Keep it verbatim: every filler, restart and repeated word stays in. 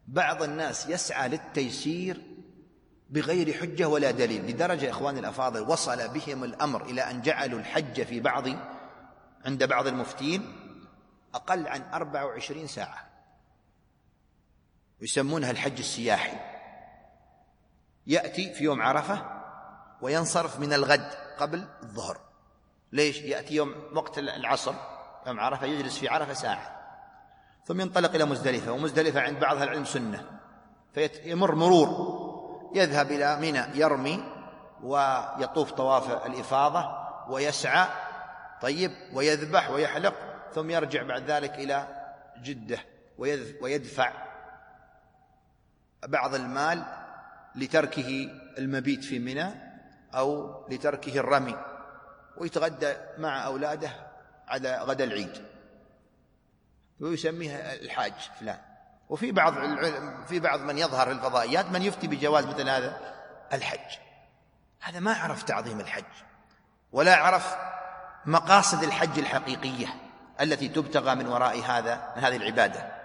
بعض الناس يسعى للتيسير بغير حجة ولا دليل، لدرجة إخواني الأفاضل وصل بهم الأمر إلى أن جعلوا الحج في بعض عند بعض المفتين أقل عن أربع وعشرين ساعة، يسمونها الحج السياحي. يأتي في يوم عرفة وينصرف من الغد قبل الظهر. ليش؟ يأتي يوم وقت العصر يوم عرفة، يجلس في عرفة ساعة، ثم ينطلق إلى مزدلفة، ومزدلفة عند بعض أهل العلم سنة، فيمر مرور، يذهب إلى منى يرمي ويطوف طواف الإفاضة ويسعى، طيب، ويذبح ويحلق، ثم يرجع بعد ذلك إلى جدة ويدفع بعض المال لتركه المبيت في منى أو لتركه الرمي، ويتغدى مع أولاده على غدا العيد، ويسميها الحاج فلان. وفي بعض في بعض من يظهر في الفضائيات من يفتي بجواز مثل هذا الحج. هذا ما عرف تعظيم الحج ولا عرف مقاصد الحج الحقيقية التي تبتغى من وراء هذا من هذه العبادة.